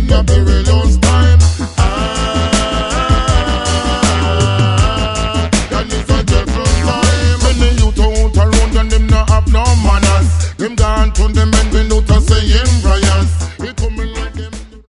in a perilous time. That is a dreadful time. Many youth out around and them not have no manners. Them gone to them and been out